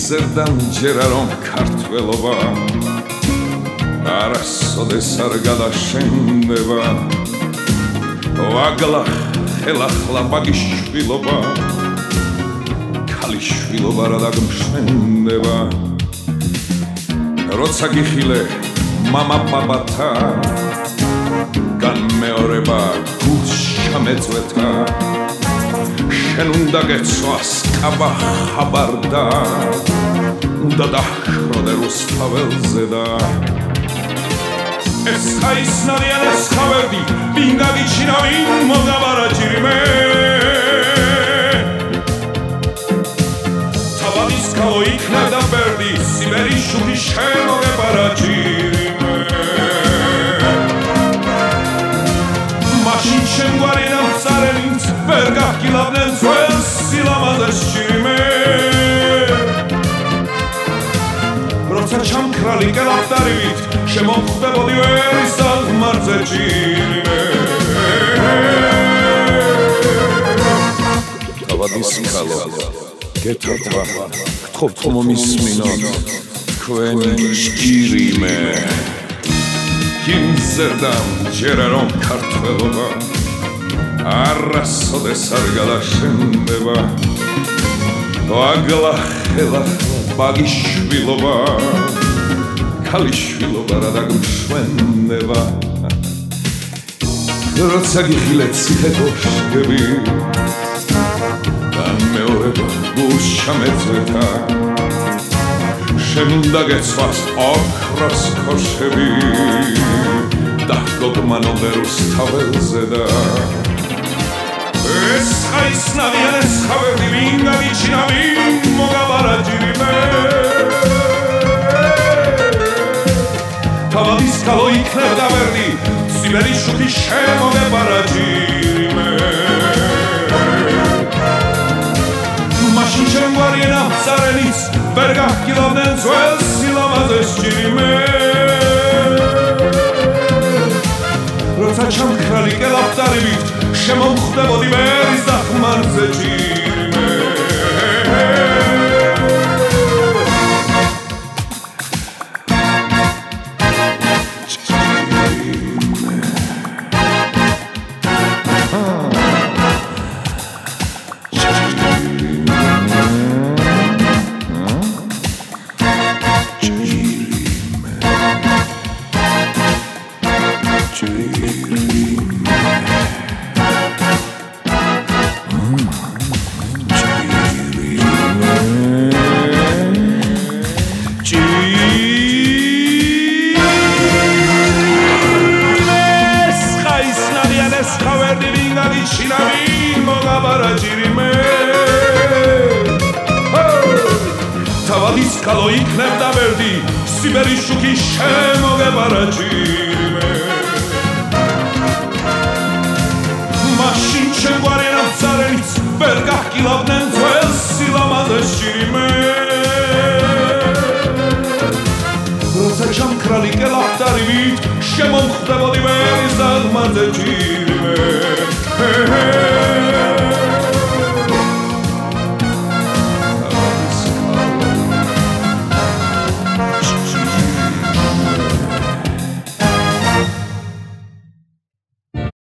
ზერდა მჯერა რომ ქართველობა არასოდეს არ გადაშენდება ვაგლა ხელახლა ბაგიშვილობა ქალიშვილობა რა დაგმშენდება როცა გიხილე მამა პაპათა განმეორება გულს ჩამეწვეთა შენ უნდა გეცვა სკაბა ხაბარდა უნდა დაჰშროდე რუსთაველზე და ეს ხაისნარიან ეს ხავერდი ვინ გაგიჩინა ვინ მოგაბარა ჭირიმე თავადის კალო იქნა და ბერდი სიბერის შუქი შემოგებარა ჭირიმე მაშინ შემგვარი ნამწარენით ვერ გაგილავდნენ ძველს სილამაზეს ჭირიმე როცა ჩამქრალი კელაპდარივით შემომხვდებოდი ვერის აღმართზე ჭირიმე თავადის კალო გეთავა გთხოვთ მომისმინოთ თქვენი ჭირიმე იმ ზერდა მჯერა რომ ქართველობა არასოდეს არ გადაშენდება ვაგლა ხელახლა ბაგიშვილობა ქალიშვილობა რა დაგმშვენდება როცა გიხილეთ ციხე-კოშკები განმეორება გულს ჩამეწვეთა შენ უნდა გეცვას ოქროს ქოშები დაჰგოგმანოდე რუსთაველზე და ეს ხაისნარიან ეს ხავერდი ვინ გაგიჩინა ვინ მოგაბარა ჭირიმე თავადის კალო იქნებდა ვერდი სიბერის შუქი შემოგებარა ჭირიმე მაშინ შემგვარი ნამწარენით ვერ გაგილავდნენ ძველს სილამაზეს ჭირიმე როცა ჩამქრალი კელაპდარივით შემომხვდებოდი ვერის დახმარზე ჭირიმე თავადის კალო იქნებდა ვერდი სიბერის შუქი შემოგებარა ჭირიმე მაშინ შემგვარი ნამწარენით ვერ გაგილავდნენ ძველს სილამაზეს ჭირიმე როცა ჩამქრალი კელაპდარივით შემომხვდებოდი ვერის დაღმართზე ჭირიმე